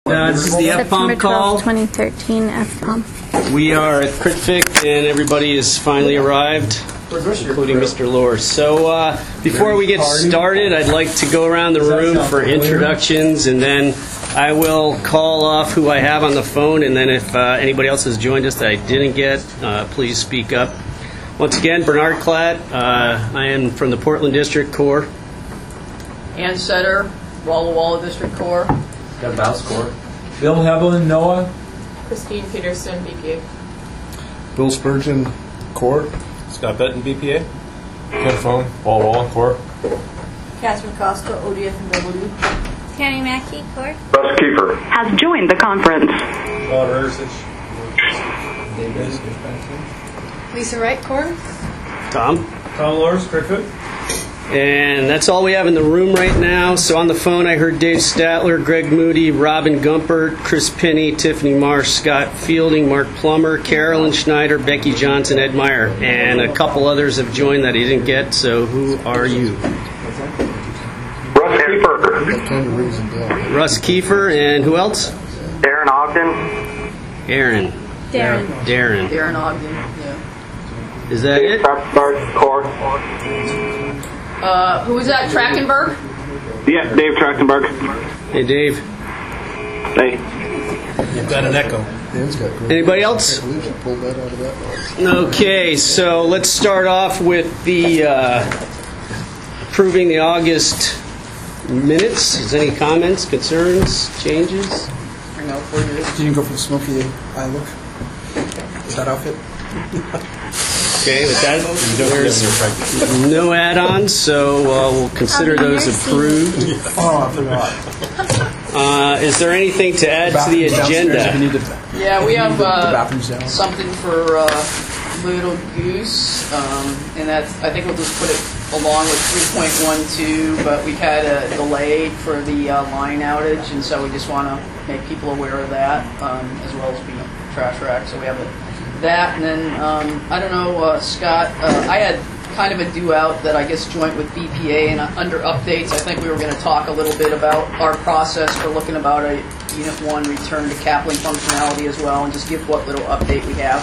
This is the FPOM call. 2013 FPOM. We are at Critfic, and everybody has finally arrived, including Mr. Lohr. So before we get started, I'd like to go around the room for introductions, and then I will call off who I have on the phone, and then if anybody else has joined us that I didn't get, please speak up. Once again, Bernard Klatt. I am from the Portland District Corps. Ann Setter, Walla Walla District Corps. Got Mouse Corps. Bill Hebelin, NOAA. Christine Peterson, BPA. Bill Spurgeon, Corps. Scott Benton, BPA. Ken Phone, Walla Walla, Corps. Catherine Costa, ODF and W. Tammy Mackey, Corps. Russ Kiefer has joined the conference. Lisa Wright, Corps. Tom Lors, Critfic. And that's all we have in the room right now. So on the phone, I heard Dave Statler, Greg Moody, Robin Gumpert, Chris Penny, Tiffany Marsh, Scott Fielding, Mark Plummer, Carolyn Schneider, Becky Johnson, Ed Meyer, and a couple others have joined that he didn't get. So who are you? Russ Kiefer. Russ Kiefer, and who else? Darren Ogden. Aaron. Darren. Darren Ogden, yeah. Is that it? Corps. Who was that? Trachtenberg? Yeah, Dave Trachtenberg. Hey, Dave. Hey. You've got an echo. Anybody else? Okay, so let's start off with the approving the August minutes. Is any comments, concerns, changes? Bring out for you. Did you go for the smoky eye look? Is that outfit? Okay, with that, there's no add-ons, so we'll consider those approved. Oh, I forgot. Is there anything to add to the agenda? Yeah, we have bathrooms down. something for Little Goose, and that's, I think we'll just put it along with 3.12, but we've had a delay for the line outage, and so we just want to make people aware of that, as well as being a trash rack, so we have that, and then, I don't know, Scott, I had kind of a due out that I guess joint with BPA, and under updates, I think we were going to talk a little bit about our process for looking about a Unit 1 return to Kaplan functionality as well, and just give what little update we have.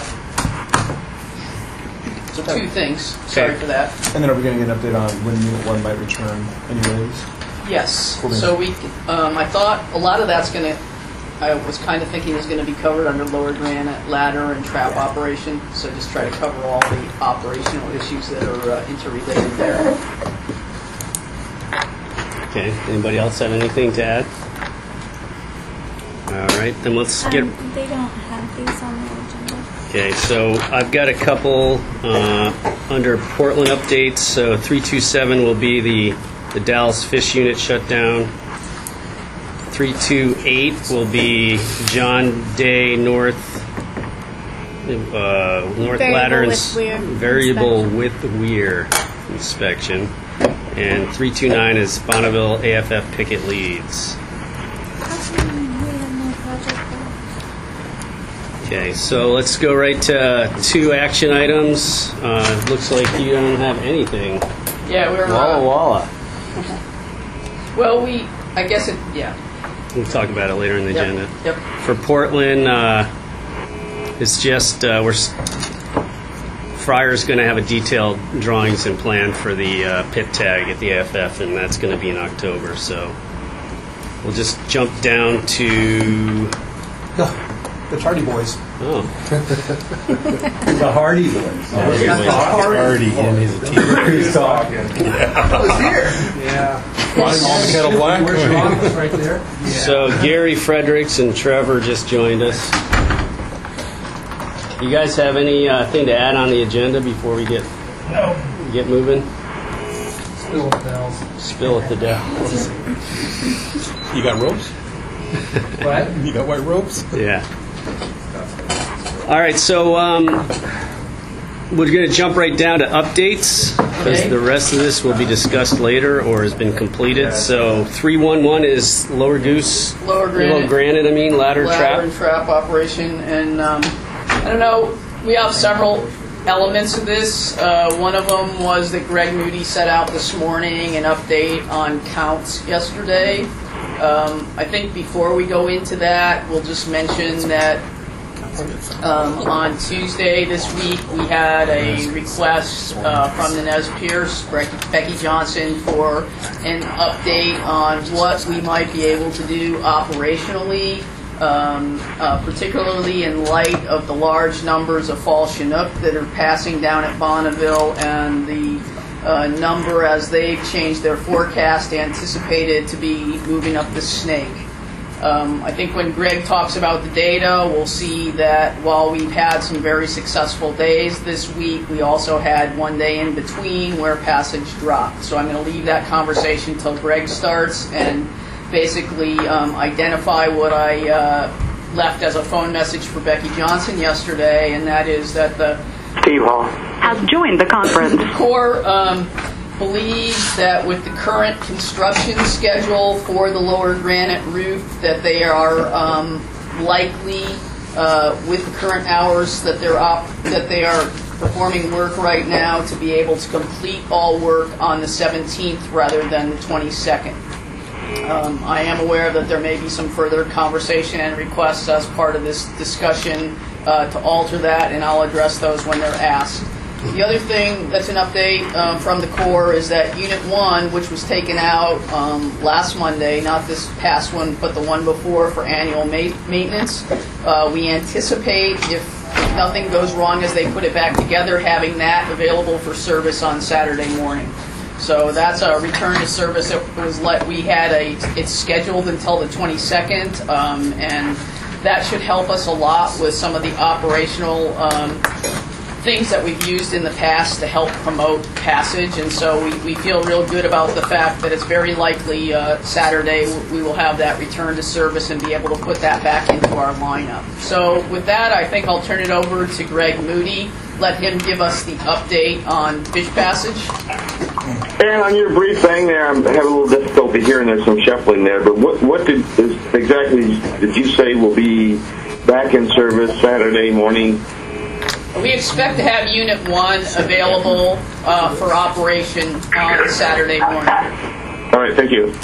So two things. Sorry for that. And then are we going to get an update on when Unit 1 might return anyways? Yes. So we, I thought a lot of that's going to, I was kind of thinking it was going to be covered under lower granite, ladder, and trap operation. So just try to cover all the operational issues that are interrelated there. Okay. Anybody else have anything to add? All right, then let's get. They don't have these on the agenda. Okay, so I've got a couple under Portland updates. So 327 will be the Dallas Fish Unit shutdown. 328 will be John Day North Ladder Variable Width Weir inspection, and 329 is Bonneville AFF Picket Leads. Okay, so let's go right to two action items. Looks like you don't have anything. Yeah, we're Walla Walla. Well, I guess it. Yeah. We'll talk about it later in the agenda. Yep. For Portland, it's just Friar's going to have a detailed drawings and plan for the pit tag at the AFF, and that's going to be in October. So we'll just jump down to The Hardy Boys. oh, The Hardy Boys. Hardy and his team. He's talking. I was here. Yeah. All the kettle black. Right there. Yeah. So Gary Fredericks and Trevor just joined us. You guys have anything to add on the agenda before we get moving? Spill at the Dells. Spill at the Dells. You got ropes? What? You got white ropes? Yeah. All right, so we're going to jump right down to updates because the rest of this will be discussed later or has been completed. So 311 is Lower Goose, Lower Granite, ladder trap. And trap operation, and I don't know. We have several elements of this. One of them was that Greg Moody set out this morning an update on counts yesterday. I think before we go into that, we'll just mention that on Tuesday this week, we had a request from the Nez Pierce, Becky Johnson, for an update on what we might be able to do operationally, particularly in light of the large numbers of fall Chinook that are passing down at Bonneville and the number, as they've changed their forecast, anticipated to be moving up the Snake. I think when Greg talks about the data, we'll see that while we've had some very successful days this week, we also had one day in between where passage dropped. So I'm going to leave that conversation until Greg starts and basically identify what I left as a phone message for Becky Johnson yesterday, and that is that the Steve Hall has joined the conference. Corps believes that with the current construction schedule for the lower granite roof, that they are likely, with the current hours that they are performing work right now, to be able to complete all work on the 17th rather than the 22nd. I am aware that there may be some further conversation and requests as part of this discussion to alter that, and I'll address those when they're asked. The other thing that's an update from the Corps is that Unit 1, which was taken out last Monday, not this past one, but the one before for annual maintenance, we anticipate, if nothing goes wrong as they put it back together, having that available for service on Saturday morning. So that's a return to service. It's scheduled until the 22nd, and that should help us a lot with some of the operational things that we've used in the past to help promote passage, and so we feel real good about the fact that it's very likely Saturday we will have that return to service and be able to put that back into our lineup. So with that, I think I'll turn it over to Greg Moody. Let him give us the update on Fish Passage. And on your brief thing there, I'm having a little difficulty hearing. There's some shuffling there, but what exactly did you say will be back in service Saturday morning? We expect to have Unit 1 available for operation on Saturday morning. All right, thank you.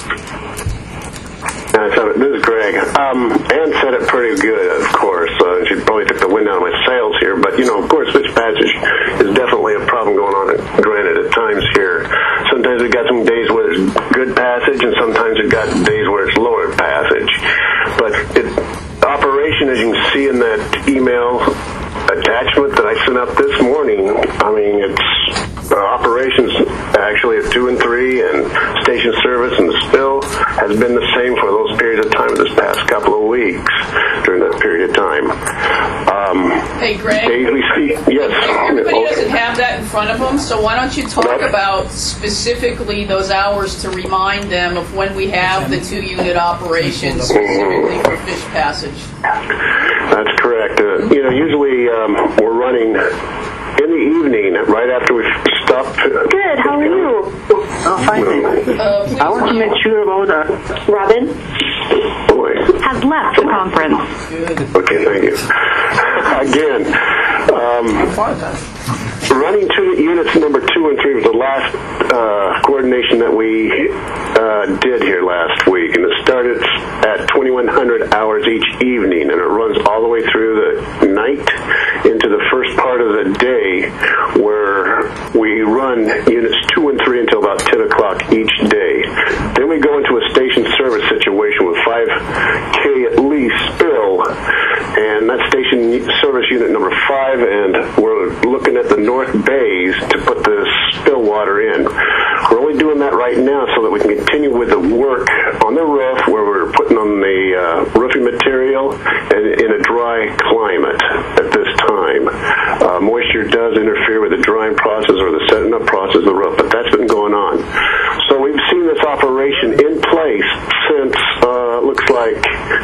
So this is Greg. Ann said it pretty good, of course. She probably took the wind out of my sails here. But, of course, Fish Passage is definitely a problem going on at Granite at times here. Sometimes we've got some days where it's good passage, and sometimes we've got days where it's lower passage. But operation, as you can see in that email attachment that I sent up this morning, it's operations actually at 2 and 3, and station service and the spill has been the same for those periods of time this past couple of weeks during that period of time. Hey, Greg. Yes. Everybody doesn't have that in front of them, so why don't you talk about specifically those hours to remind them of when we have the 2-unit operations specifically for Fish Passage? That's correct. Usually we're running in the evening, right after we stop. Good, how are you? Oh, fine. I want to make sure about Robin has left the conference. Okay, thank you. Again, running units number 2 and 3 was the last coordination that we did here last week, and it started at 2100 hours each evening, and it runs all the way through the night into the first part of the day, where we run units 2 and 3 until about 10 o'clock each day. Then we go into a station service situation with 5K at least spill, and that's station service unit number 5, and we're looking at the north bays to put the spill water in. We're only doing that right now so that we can continue with the work on the roof, where we're putting on the roofing material and in a dry climate at this time. Moisture does interfere with the drying process or the setting up process of the roof, but that's been going on. So we've seen this operation in place since looks like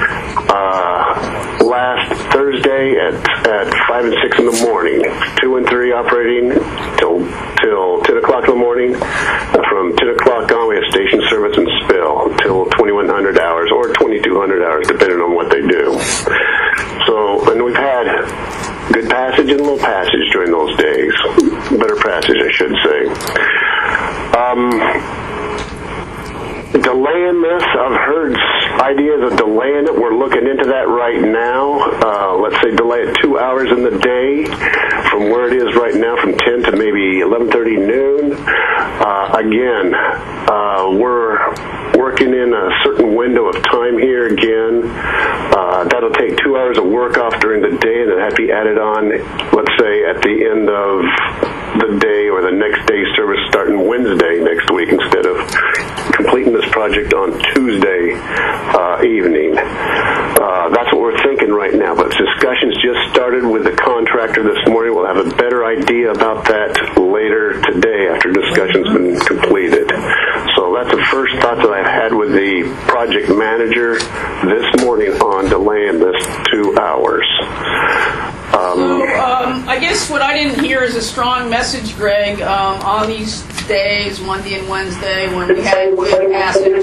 last Thursday at 5 and 6 in the morning. 2 and 3 operating till 10 o'clock in the morning. From 10 o'clock on, we have station service and spill till 2100 hours or 2200 hours, depending on what they do. So, and we've had good passage and low passage during those days. Better passage, I should say. delaying this. I've heard ideas of delaying it. We're looking into that right now. Let's say delay it 2 hours in the day from where it is right now, from 10 to maybe 11:30 noon. Again, we're working in a certain window of time here again. That'll take 2 hours of work off during the day, and it'll have to be added on, let's say, at the end of the day or the next day's service starting Wednesday next week instead of completing this project on Tuesday evening. That's what we're thinking right now, but discussions just started with the contractor this morning. We'll have a better idea about that later today after discussion's been completed. So that's the first thought that I've had with the project manager this morning on delaying this 2 hours. I guess what I didn't hear is a strong message, Greg, on these days, Monday and Wednesday, when we had good passage.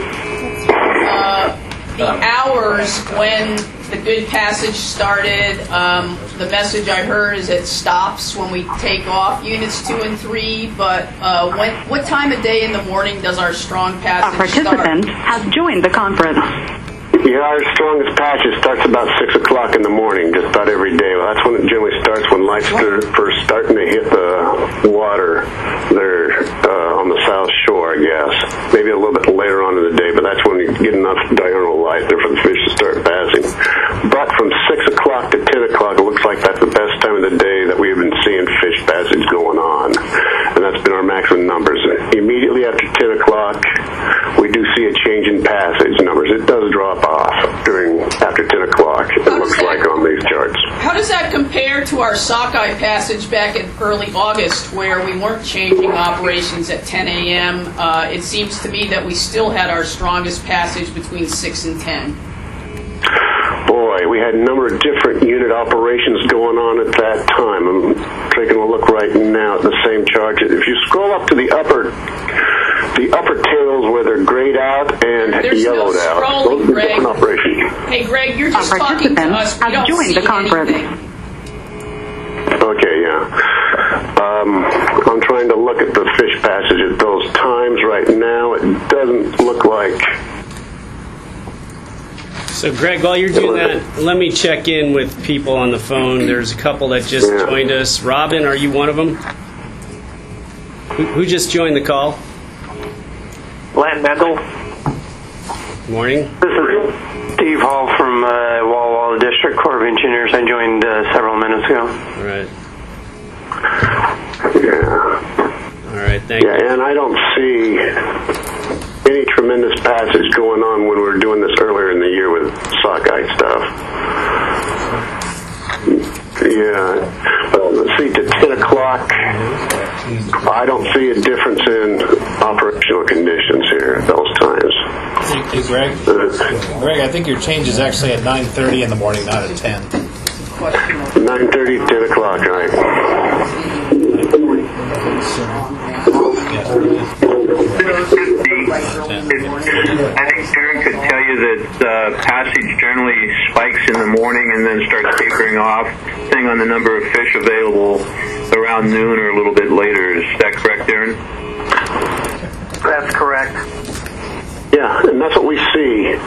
The hours when the good passage started, the message I heard is it stops when we take off units 2 and 3, but what time of day in the morning does our strong passage start? A participant has joined the conference. Yeah, our strongest passage starts about 6 o'clock in the morning, just about every day. Well, that's when it generally starts, when lights are first starting to hit the water there on the south shore, I guess. Maybe a little bit later on in the day, but that's when you get enough diurnal light there for the fish to start passing. But from 6 o'clock to 10 o'clock, it looks like that's the best time of the day that we've been seeing fish passage going on. And that's been our maximum numbers. Immediately after 10 o'clock, we do see a change in passage numbers. It does drop off after 10 o'clock, it looks like on these charts. How does that compare to our sockeye passage back in early August, where we weren't changing operations at 10 a.m.? It seems to me that we still had our strongest passage between 6 and 10. Boy, we had a number of different unit operations going on at that time. I'm taking a look right now at the same chart. If you scroll up to the upper tails where they're grayed out and yellowed out, those are different operations. Hey, Greg, you're just talking to us. We don't see anything. Okay, yeah. I'm trying to look at the fish passage at those times right now. It doesn't look like... So, Greg, while you're doing that, let me check in with people on the phone. There's a couple that just joined us. Robin, are you one of them? Who just joined the call? Len Mendel. Morning. This is Steve Hall from Walla Walla District Corps of Engineers. I joined several minutes ago. All right. Yeah. All right, thank you. Yeah, and I don't see any tremendous passage going on when we were doing this earlier in the year with sockeye stuff. Yeah. Let's see, to 10 o'clock, I don't see a difference in operational conditions here at those times. Hey, Greg? Greg, I think your change is actually at 9:30 in the morning, not at 10. 9:30, 10 o'clock, right? I think Darren could tell you that passage generally spikes in the morning and then starts tapering off, depending on the number of fish available around noon or a little bit later. Is that correct, Darren? That's correct. Yeah, and that's what we see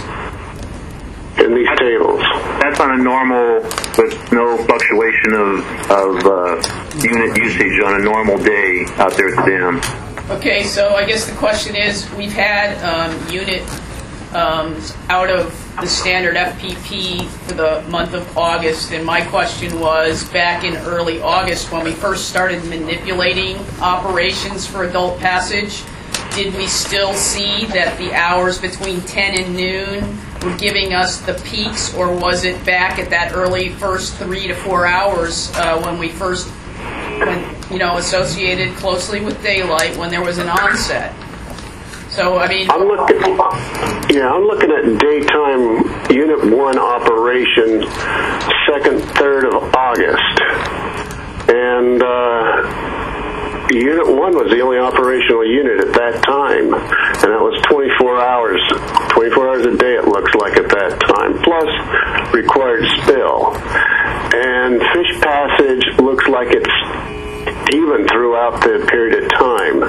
in these tables. That's on a normal, with no fluctuation of unit usage on a normal day out there at the dam. Okay, so I guess the question is, we've had unit out of the standard FPP for the month of August, and my question was, back in early August when we first started manipulating operations for adult passage, did we still see that the hours between 10 and noon were giving us the peaks, or was it back at that early first 3 to 4 hours when we first associated closely with daylight when there was an onset? So, I mean... I'm looking at daytime Unit 1 operation 2nd, 3rd of August. And Unit 1 was the only operational unit at that time. And that was 24 hours. 24 hours a day, it looks like, at that time. Plus required spill. And fish passage looks like it's even throughout the period of time.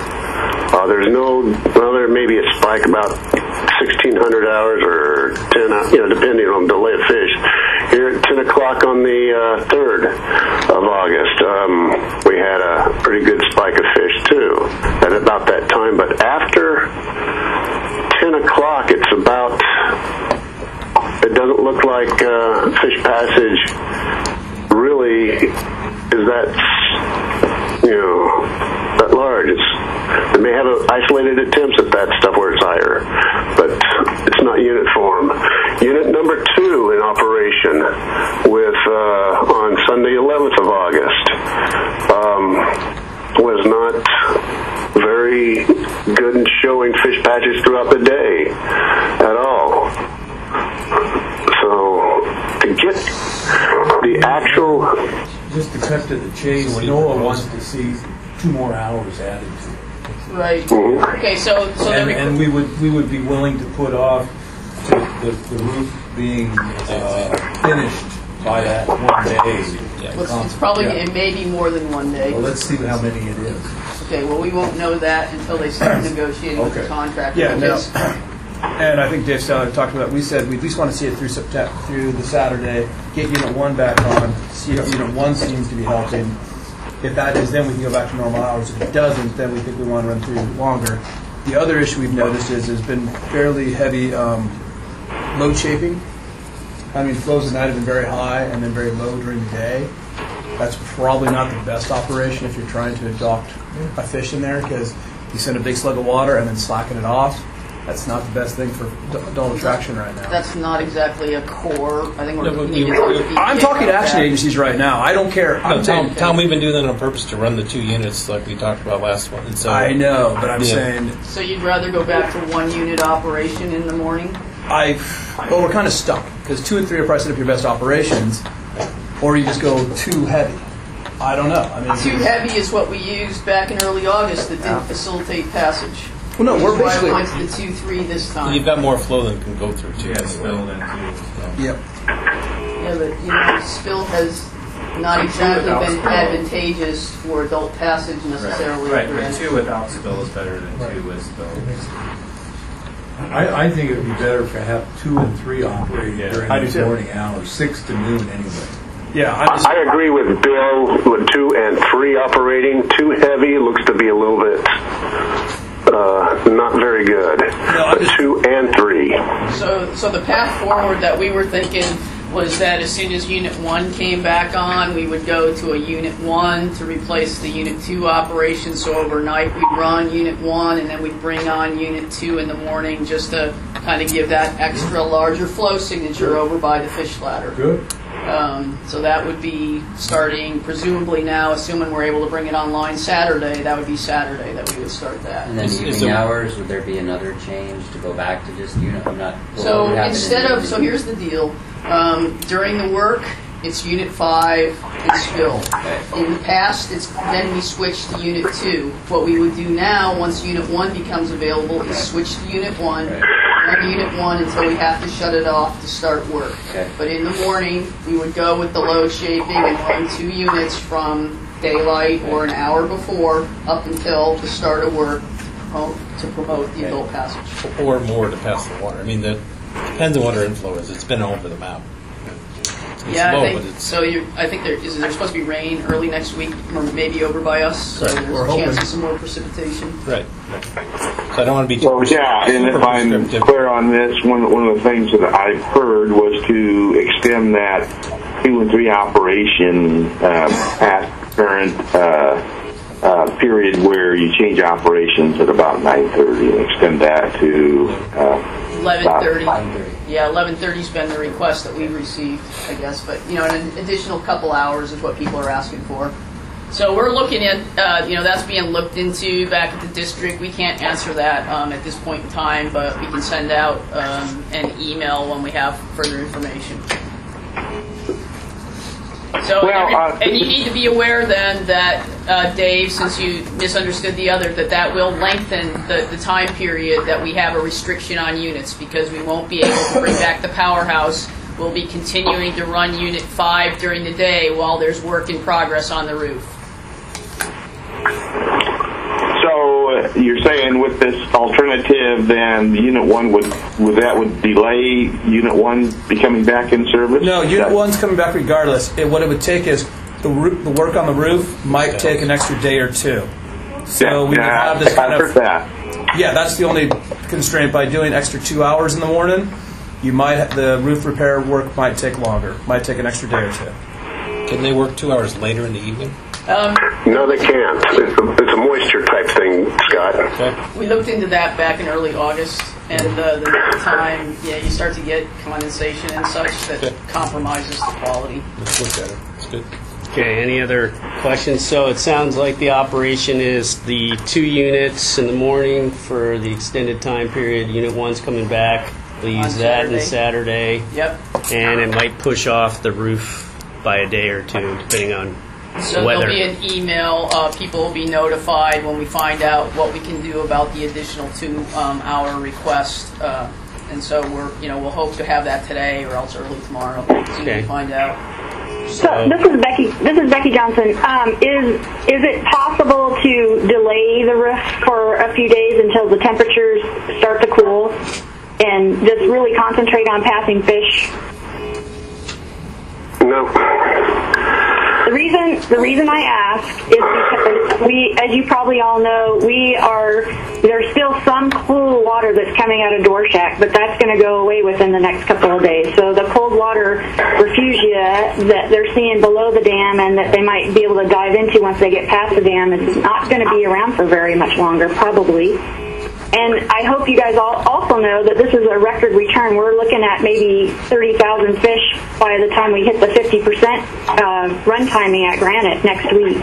There may be a spike about 1,600 hours or 10, depending on delay of fish. Here at 10 o'clock on the 3rd of August, we had a pretty good spike of fish too at about that time. But after 10 o'clock, it doesn't look like fish passage really is that large. They may have isolated attempts at that stuff where it's higher, but it's not uniform. Unit number 2 in operation on Sunday 11th of August was not very good in showing fish patches throughout the day at all. So to get the actual... Just to cut to the chase, Noah wants to see 2 more hours added to it. Right. Mm-hmm. Okay, so and we would be willing to put off to the roof being finished by that one day. it's probably it may be more than one day. Well, let's see how many it is. Okay, well, we won't know that until they start negotiating with the contractor. Yeah, and I think Dave Stout talked about. We said we at least want to see it through the Saturday. Get Unit 1 back on. See if Unit 1 seems to be helping. If that is, then we can go back to normal hours. If it doesn't, then we think we want to run through longer. The other issue we've noticed is there's been fairly heavy load shaping. I mean, flows at night have been very high and then very low during the day. That's probably not the best operation if you're trying to adopt a fish in there, because you send a big slug of water and then slacken it off. That's not the best thing for adult attraction right now. That's not exactly a core. I think I'm talking to action agencies right now. I don't care. Tom, we've been doing that on purpose to run the 2 units like we talked about last one. And so, I know, but I'm saying... So you'd rather go back to 1 unit operation in the morning? Well, we're kind of stuck, because 2 and 3 are probably set up your best operations, or you just go too heavy. I don't know. I mean, too heavy is what we used back in early August that didn't facilitate passage. Well, no, we're basically... Why I went to 2-3 this time. You've got more flow than can go through 2. Yeah, spill than 2. Yep. Yeah, but spill has not exactly been advantageous for adult passage necessarily. Right, but 2 without spill is better than 2 with spill. I think it would be better to have 2 and 3 operating during the morning hours, 6 to noon anyway. Yeah, I agree with Bill with 2 and 3 operating. 2 heavy looks to be a little bit not very good. But 2 and 3. So the path forward that we were thinking was that as soon as Unit 1 came back on, we would go to a Unit 1 to replace the Unit 2 operation. So overnight we'd run Unit 1 and then we'd bring on Unit 2 in the morning just to kind of give that extra larger flow signature over by the fish ladder. Good. So that would be starting presumably now, assuming we're able to bring it online Saturday, that would be Saturday that we would start that. And then evening hours, would there be another change to go back to just unit? So here's the deal. During the work, it's Unit 5 and spill. In the past, then we switched to Unit 2. What we would do now, once Unit 1 becomes available, is switch to Unit 1, run Unit 1 until we have to shut it off to start work. But in the morning, we would go with the load shaping and run 2 units from daylight or an hour before up until the start of work to promote the adult passage. Or more to pass the water. I mean, that depends on what our inflow is. It's been all over the map. It's yeah, low, I think there's supposed to be rain early next week, or maybe over by us. So there's a chance of some more precipitation. Right. So I don't want to be. Well, yeah, and if I'm clear on this, one of the things that I've heard was to extend that 2 and 3 operation past current period where you change operations at about 9:30 and extend that to 11:30. Yeah, 11:30's been the request that we've received, I guess. But an additional couple hours is what people are asking for. So we're looking at, that's being looked into back at the district. We can't answer that at this point in time, but we can send out an email when we have further information. So, and you need to be aware then that, Dave, since you misunderstood the other, that will lengthen the time period that we have a restriction on units, because we won't be able to bring back the powerhouse. We'll be continuing to run Unit 5 during the day while there's work in progress on the roof. So you're saying with this alternative, then Unit 1 would delay Unit 1 becoming back in service? No, Unit 1's coming back regardless. What it would take is the work on the roof might take an extra day or two. So we would have this kind of... Yeah, that's the only constraint. By doing extra 2 hours in the morning, the roof repair work might take longer. Might take an extra day or two. Can they work 2 hours later in the evening? No, they can't. It's a moisture type thing, Scott. Okay. We looked into that back in early August, and the time, you start to get condensation and such that compromises the quality. Let's look at it. It's good. Okay, any other questions? So it sounds like the operation is the 2 units in the morning for the extended time period. Unit 1's coming back. They'll use that on Saturday. Yep. And it might push off the roof by a day or two, depending on So weather. there'll be an email. People will be notified when we find out what we can do about the additional 2-hour request. And so we'll hope to have that today or else early tomorrow. As soon as we find out. So this is Becky. This is Becky Johnson. Is it possible to delay the roof for a few days until the temperatures start to cool, and just really concentrate on passing fish? No. The reason I ask is because we, as you probably all know, there's still some cool water that's coming out of Dworshak, but that's going to go away within the next couple of days. So the cold water refugia that they're seeing below the dam and that they might be able to dive into once they get past the dam is not going to be around for very much longer, probably. And I hope you guys also know that this is a record return. We're looking at maybe 30,000 fish by the time we hit the 50% run timing at Granite next week.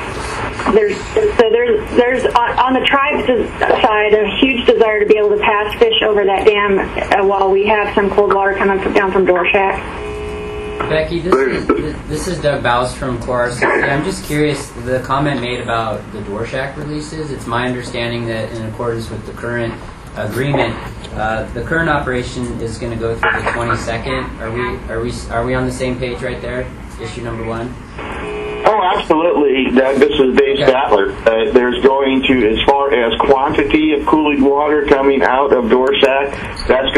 There's on the tribe's side a huge desire to be able to pass fish over that dam while we have some cold water coming down from Dworshak. Becky, this is Doug Baus from CoreRCC. I'm just curious, the comment made about the Dworshak releases, it's my understanding that in accordance with the current agreement, the current operation is going to go through the 22nd. Are we on the same page right there? Issue number 1? Oh, absolutely, Doug. This is Dave Statler. There's going to, as far as quantity of cooling water coming out of Dworshak, that's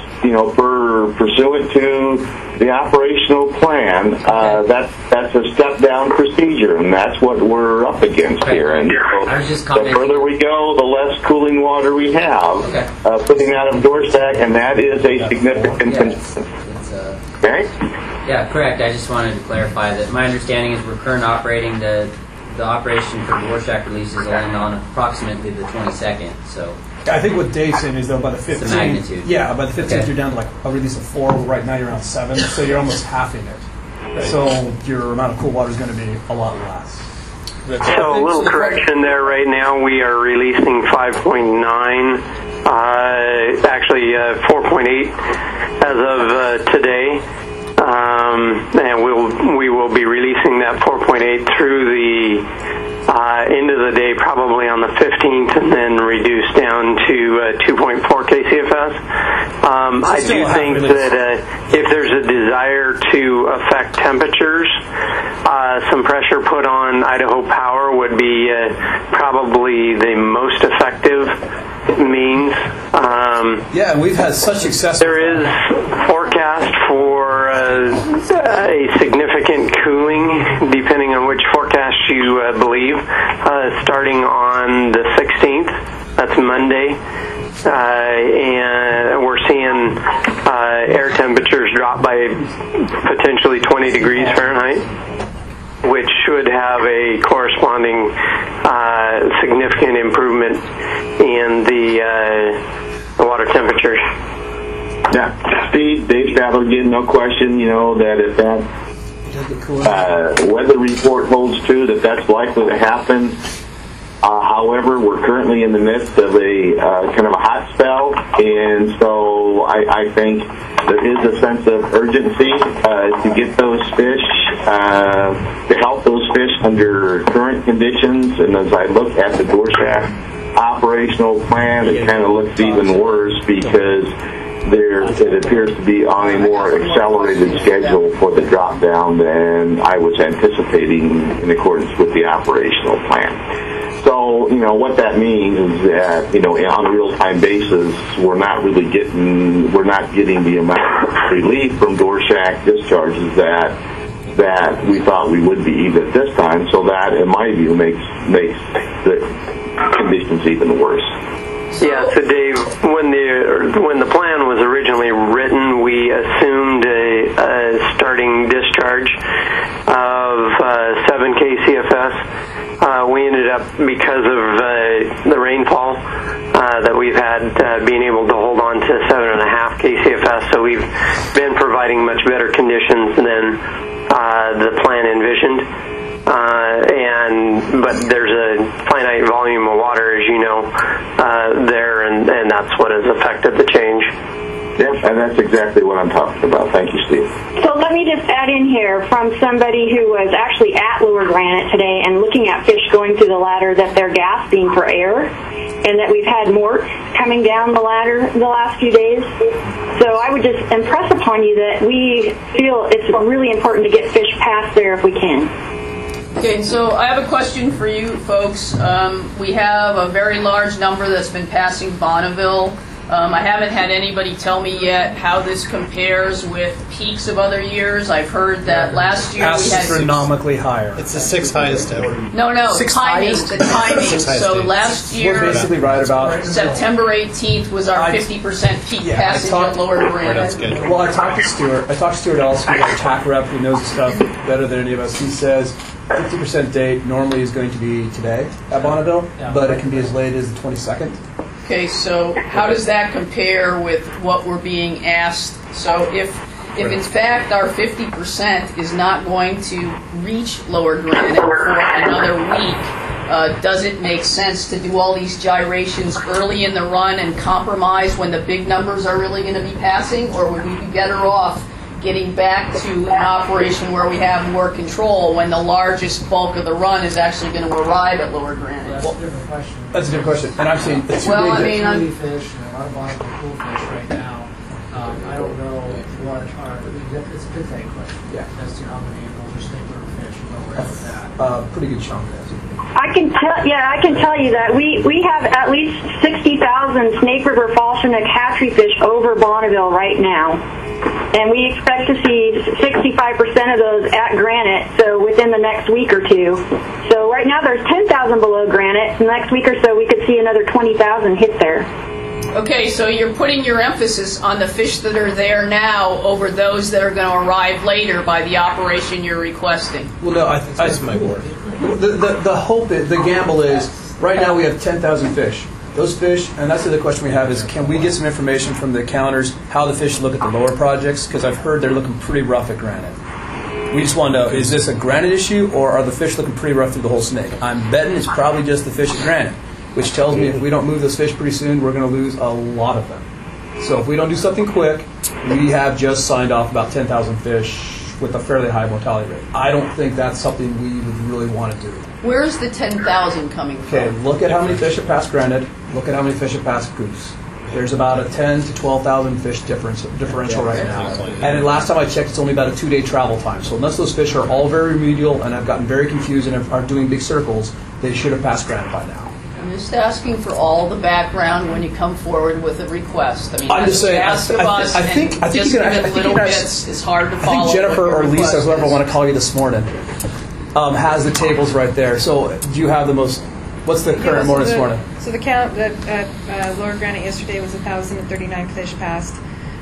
pursuant to the operational plan. That's a step down procedure, and that's what we're up against here. And so the further we go, the less cooling water we have putting out of Dworshak, and that is a significant concern. Okay. Yeah, correct. I just wanted to clarify that my understanding is we're currently operating the operation for Dworshak releases will end on approximately the 22nd. So I think what Dave's saying is though by the 15th, the magnitude. Yeah, by the 15th you're down to like a release of 4. Right now you're around 7, so you're almost halving it. Right. So your amount of cool water is going to be a lot less. So a little correction there. Right now we are releasing 5.9, actually 4.8 as of today. And we will be releasing that 4.8 through the end of the day, probably on the 15th, and then reduce down to 2.4 KCFS. I do think that if there's a desire to affect temperatures, some pressure put on Idaho Power would be probably the most effective means. Yeah, we've had such success. There is forecast for a significant cooling, depending on which forecast you believe, starting on the 16th. That's Monday. And we're seeing air temperatures drop by potentially 20 degrees Fahrenheit, which should have a corresponding significant improvement in the water temperatures. Yeah, Steve, Dave Statler again, no question, that if that weather report holds true, that's likely to happen. However, we're currently in the midst of a kind of a hot spell, and so I think there is a sense of urgency to get those fish, to help those fish under current conditions. And as I look at the Dworshak operational plan, it kind of looks even worse because it appears to be on a more accelerated schedule for the drop down than I was anticipating in accordance with the operational plan. So, what that means is that, on a real-time basis, we're not getting the amount of relief from door shack discharges that we thought we would be even at this time. So that, in my view, makes the conditions even worse. Yeah, so Dave, when the plan was originally written, we assumed a starting discharge of 7 kCFS. We ended up, because of the rainfall that we've had, being able to hold on to 7.5 kCFS. So we've been providing much better conditions than the plan envisioned. But there's a finite volume of water, as you know, there, and that's what has affected the change. Yes, and that's exactly what I'm talking about. Thank you, Steve. So let me just add in here from somebody who was actually at Lower Granite today and looking at fish going through the ladder that they're gasping for air, and that we've had more coming down the ladder the last few days. So I would just impress upon you that we feel it's really important to get fish past there if we can. Okay, so I have a question for you folks. We have a very large number that's been passing Bonneville. I haven't had anybody tell me yet how this compares with peaks of other years. I've heard that last year we had astronomically higher. It's the 6th highest ever. No, the timing. So last year, we're basically right about September 18th was our 50% peak passage at Lower Granite. Well, I talked to Stuart Ellis, who's our TAC rep, who knows the stuff better than any of us. He says 50% date normally is going to be today at Bonneville, but it can be as late as the 22nd. Okay, so how does that compare with what we're being asked? So if in fact our 50% is not going to reach Lower Granite for another week, does it make sense to do all these gyrations early in the run and compromise when the big numbers are really going to be passing, or would we be better off getting back to an operation where we have more control when the largest bulk of the run is actually going to arrive at Lower Granite? That's a different question. That's a different question. And I'm saying it's well, I mean, I'm fish and a lot of Bonneville pool fish right now. I don't know what it's a good thing question. Yeah. As to how many older snake-river fish and where we're at with that. Pretty good chunk. I can tell you that we have at least 60,000 Snake River Fall Chinook hatchery fish over Bonneville right now. And we expect to see 65% of those at Granite, so within the next week or two. So right now there's 10,000 below Granite. The next week or so we could see another 20,000 hit there. Okay, so you're putting your emphasis on the fish that are there now over those that are going to arrive later by the operation you're requesting. Well, no, that's my word. The hope, the gamble is, right now we have 10,000 fish. Those fish, and that's the other question we have, is can we get some information from the counters how the fish look at the lower projects? Because I've heard they're looking pretty rough at Granite. We just want to know, is this a Granite issue, or are the fish looking pretty rough through the whole snake? I'm betting it's probably just the fish at Granite, which tells me if we don't move those fish pretty soon, we're going to lose a lot of them. So if we don't do something quick, we have just signed off about 10,000 fish with a fairly high mortality rate. I don't think that's something we would really want to do. Where's the 10,000 coming from? Okay, look at how many fish have passed Granite. Look at how many fish have passed Goose. There's about a 10 to 12,000 fish differential right now. And last time I checked, it's only about a 2-day travel time. So unless those fish are all very remedial and have gotten very confused and are doing big circles, they should have passed Granite by now. I'm just asking for all the background when you come forward with a request. I mean, I'm just saying, I think you guys, it's hard to follow. I think Jennifer or Lisa, whoever I want to call you this morning, has the tables right there. So do you have the most? What's the current morning this morning? So the count at Lower Granite yesterday was 1,039 fish passed,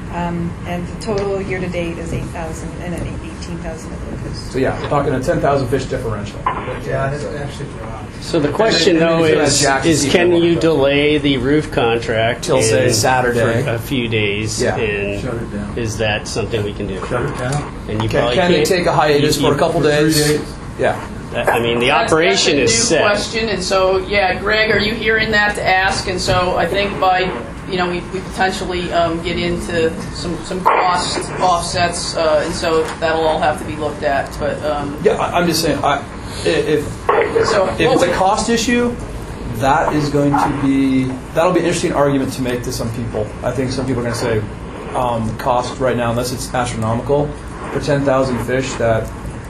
and the total year to date is 8,000 and 18,000 at Locust. So yeah, we're talking a 10,000 fish differential. Yeah, it actually dropped. So the question though is can you delay the roof contract till say Saturday for a few days? Yeah. And shut it down. Is that something we can do? Shut it down. And you can they take a hiatus for a couple days? 3 days. Yeah. I mean, the operation is set. That's a new question, and so, yeah, Greg, are you hearing that to ask? And so I think by, we potentially get into some cost offsets, and so that'll all have to be looked at. But yeah, I'm just saying, if it's a cost issue, that'll be an interesting argument to make to some people. I think some people are going to say, cost right now, unless it's astronomical, for 10,000 fish, that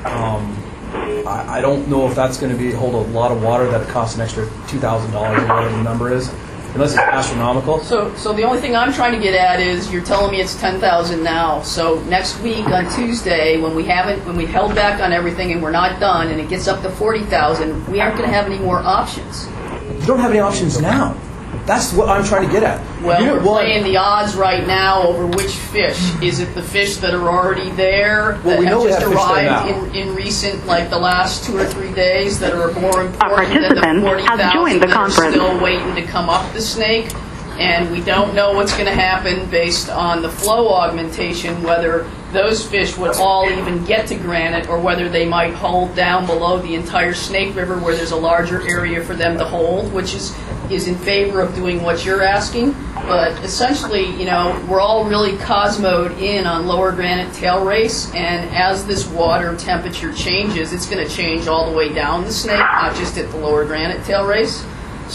I don't know if that's going to hold a lot of water that it costs an extra $2,000 or whatever the number is, unless it's astronomical. So the only thing I'm trying to get at is you're telling me it's 10,000 now. So next week on Tuesday, when we held back on everything and we're not done, and it gets up to 40,000, we aren't going to have any more options. You don't have any options now. That's what I'm trying to get at. Well, we're playing the odds right now over which fish. Is it the fish that are already there that have just arrived in recent, like the last 2 or 3 days, that are more important than the 40,000 that are still waiting to come up the Snake? And we don't know what's going to happen based on the flow augmentation, whether those fish would all even get to Granite, or whether they might hold down below the entire Snake River where there's a larger area for them to hold, which is in favor of doing what you're asking. But essentially, we're all really Cosmoed in on Lower Granite tail race, and as this water temperature changes, it's going to change all the way down the Snake, not just at the Lower Granite tail race.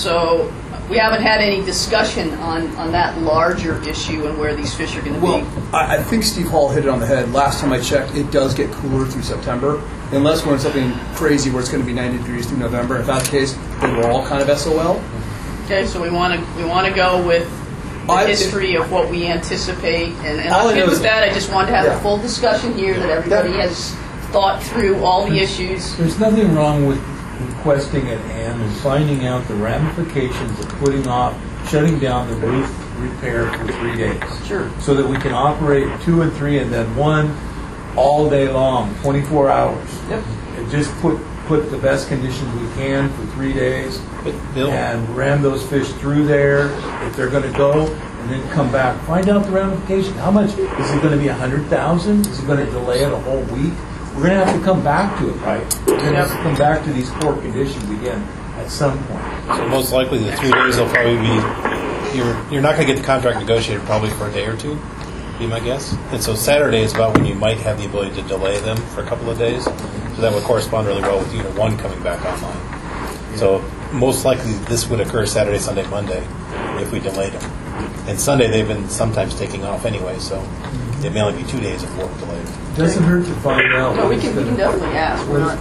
So we haven't had any discussion on that larger issue and where these fish are going to be. Well, I think Steve Hall hit it on the head. Last time I checked, it does get cooler through September, unless we're in something crazy where it's going to be 90 degrees through November. If that's the case, then we're all kind of SOL. Okay, so we want to go with the history of what we anticipate, and I'm good with that. I just wanted to have a full discussion here that everybody has thought through all the issues. There's nothing wrong with requesting it and finding out the ramifications of shutting down the roof repair for 3 days. Sure. So that we can operate 2 and 3 and then 1 all day long, 24 hours. Yep. And just put the best conditions we can for 3 days and ram those fish through there if they're going to go, and then come back. Find out the ramification. How much? Is it going to be 100,000? Is it going to delay it a whole week? We're going to have to come back to it, right? We're going to have to come back to these poor conditions again at some point. So most likely the 3 days will probably be, you're not going to get the contract negotiated probably for a day or two, be my guess. And so Saturday is about when you might have the ability to delay them for a couple of days. So that would correspond really well with Unit 1 coming back online. So most likely this would occur Saturday, Sunday, Monday if we delayed them. And Sunday they've been sometimes taking off anyway, so it may only be 2 days of work delayed. Doesn't hurt to find out. No, we can definitely ask.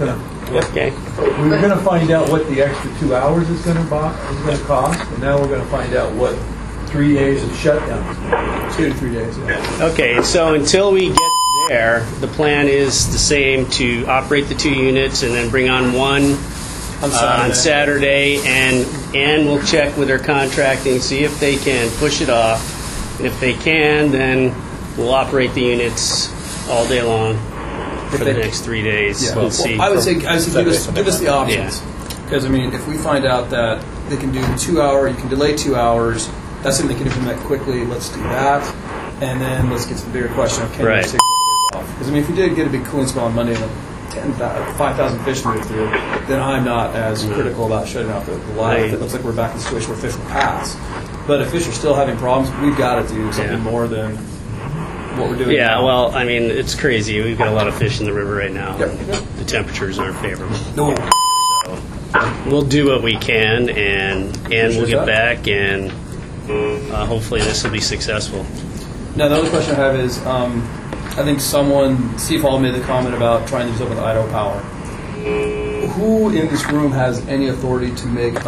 Okay. We were going to find out what the extra 2 hours is going to cost, and now we're going to find out what 3 days of shutdown is going to be. 2 to 3 days. Yeah. Okay, so until we get there, the plan is the same, to operate the 2 units and then bring on one on Saturday, and we'll check with their contracting, see if they can push it off. And if they can, then we'll operate the units all day long for the next 3 days. Yeah. We'll see. I would say give us the options. Because, if we find out that they can do 2 hour, you can delay 2 hours, that's something they can implement quickly, let's do that. And then let's get to the bigger question of can we take days off. Because, if we did get a big cooling spell on Monday and 5,000 fish move through, then I'm not as critical about shutting off the light. It looks like we're back in a situation where fish will pass. But if fish are still having problems, we've got to do something more than what we're doing now. Well, it's crazy. We've got a lot of fish in the river right now. Yep. The temperatures aren't favorable. No. So we'll do what we can, and we'll get back, and hopefully this will be successful. Now, the other question I have is, I think Steve Hall made the comment about trying to do something with Idaho Power. Who in this room has any authority to make